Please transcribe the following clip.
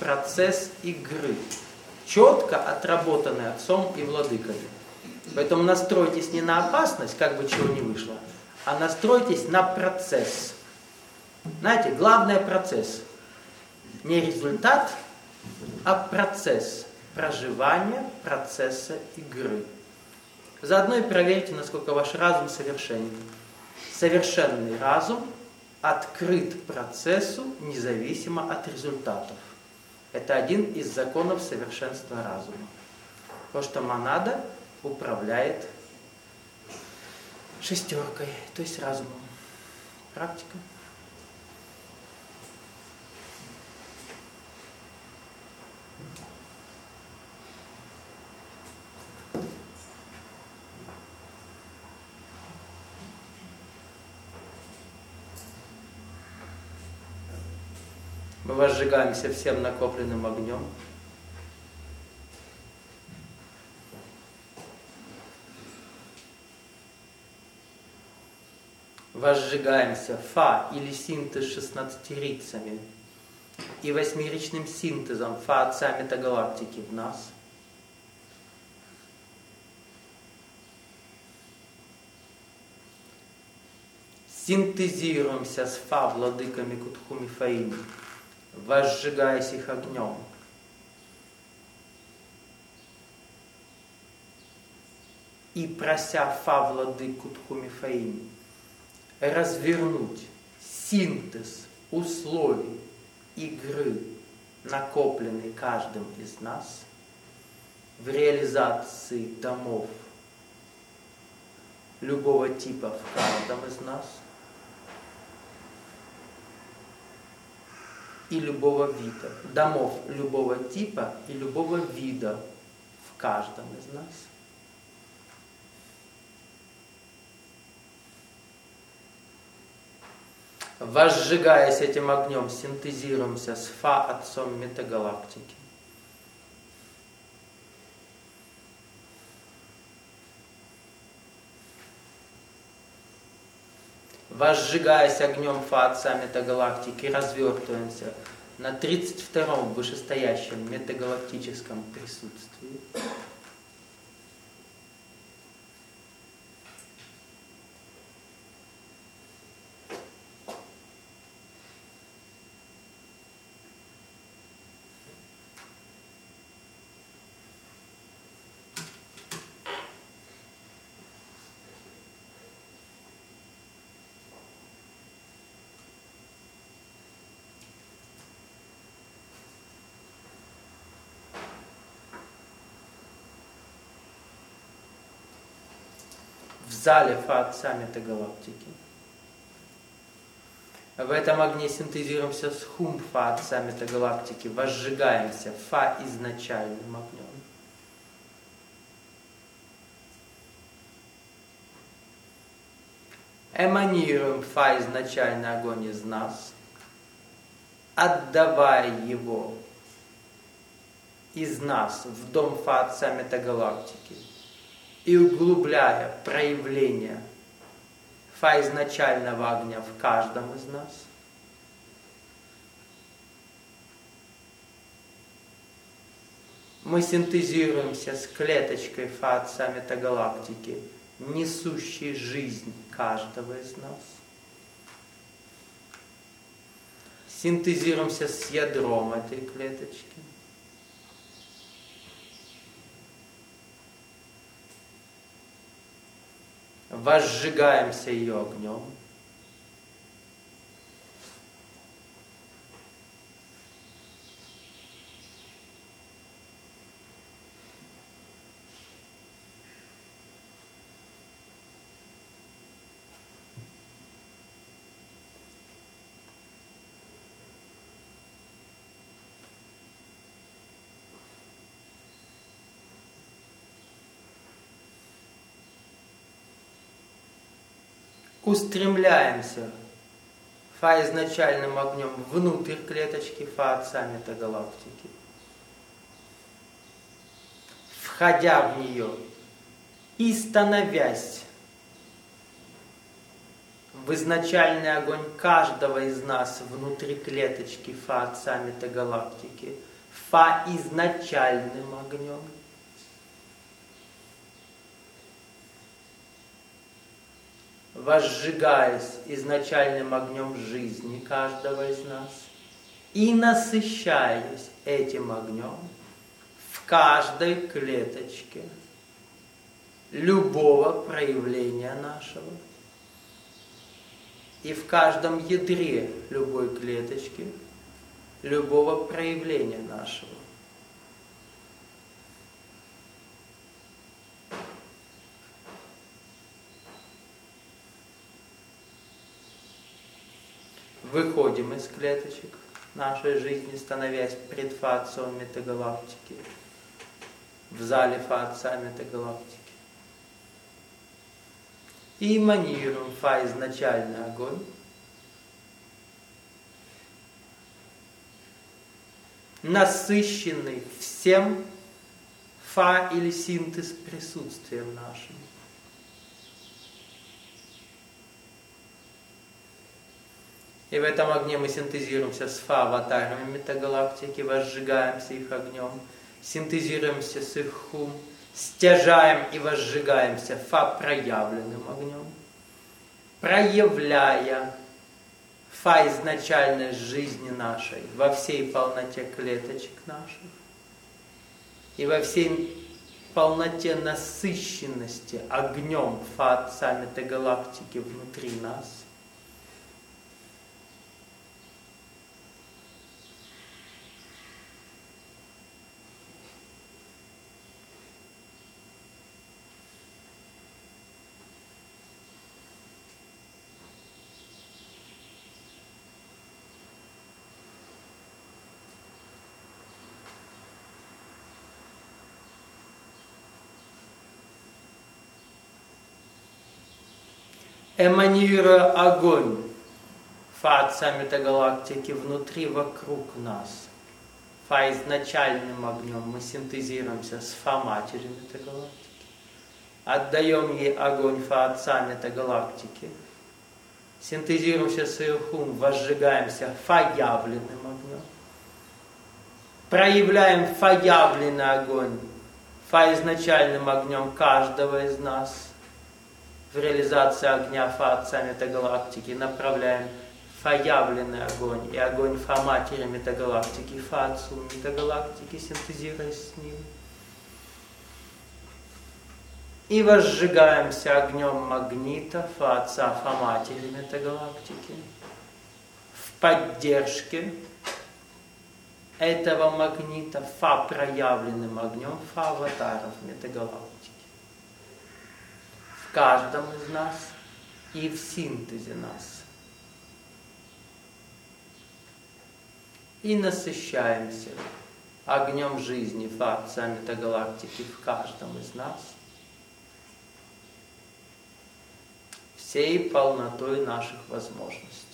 процесс игры, четко отработанный Отцом и Владыками. Поэтому настройтесь не на опасность, как бы чего не вышло, а настройтесь на процесс. Знаете, главное процесс. Не результат, а процесс проживания процесса игры. Заодно и проверьте, насколько ваш разум совершенен. Совершенный разум открыт процессу независимо от результатов. Это один из законов совершенства разума. То, что монада управляет шестеркой, то есть разумом. Практика. Мы возжигаемся всем накопленным огнем. Возжигаемся фа или синтез 16-рицами и 8-ричным синтезом фа отца метагалактики в нас. Синтезируемся с фа владыками Кутху Мифаим, возжигаясь их огнем. И прося фа владык Кутху Мифаим развернуть синтез условий игры, накопленный каждым из нас, в реализации домов любого типа в каждом из нас и любого вида, домов любого типа и любого вида в каждом из нас. Возжигаясь этим огнем, синтезируемся с Фа Отцом метагалактики. Возжигаясь огнем Фа Отца метагалактики, развертываемся на 32-м вышестоящем метагалактическом присутствии. В зале Фа Отца метагалактики. В этом огне синтезируемся с Хум Фа Отца метагалактики, возжигаемся Фа изначальным огнем. Эманируем Фа изначальный огонь из нас, отдавая его из нас в дом Фа Отца метагалактики и углубляя проявление Фа изначального огня в каждом из нас. Мы синтезируемся с клеточкой Фа Отца метагалактики, несущей жизнь каждого из нас. Синтезируемся с ядром этой клеточки. Возжигаемся ее огнем. Устремляемся Фа изначальным огнем внутрь клеточки Фа Отца метагалактики, входя в нее и становясь в изначальный огонь каждого из нас внутри клеточки Фа Отца метагалактики, Фа изначальным огнем, возжигаясь изначальным огнем жизни каждого из нас и насыщаясь этим огнем в каждой клеточке любого проявления нашего и в каждом ядре любой клеточки любого проявления нашего. Выходим из клеточек нашей жизни, становясь пред Фа Отцом метагалактики, в зале Фа Отца метагалактики. И эманируем Фа изначальный огонь, насыщенный всем Фа или синтез присутствием нашим. И в этом огне мы синтезируемся с Фа-аватарами метагалактики, возжигаемся их огнем, синтезируемся с их хум, стяжаем и возжигаемся Фа-проявленным огнем, проявляя Фа изначальной жизни нашей во всей полноте клеточек наших и во всей полноте насыщенности огнем Фа Отца метагалактики внутри нас. Эманируя огонь Фа Отца метагалактики внутри, вокруг нас, Фа изначальным огнем мы синтезируемся с Фа Матери метагалактики, отдаем ей огонь Фа Отца метагалактики, синтезируемся с ее хум, возжигаемся Фа явленным огнем, проявляем Фа явленный огонь Фа изначальным огнем каждого из нас, в реализации огня Фа Отца метагалактики направляем Фа явленный огонь и огонь Фа Матери метагалактики, Фа Отцу метагалактики, синтезируясь с ним. И возжигаемся огнем магнита Фа Отца, Фа Матери метагалактики в поддержке этого магнита Фа проявленным огнем Фа аватаров метагалактики. В каждом из нас и в синтезе нас. И насыщаемся огнем жизни Фа Отца метагалактики в каждом из нас всей полнотой наших возможностей.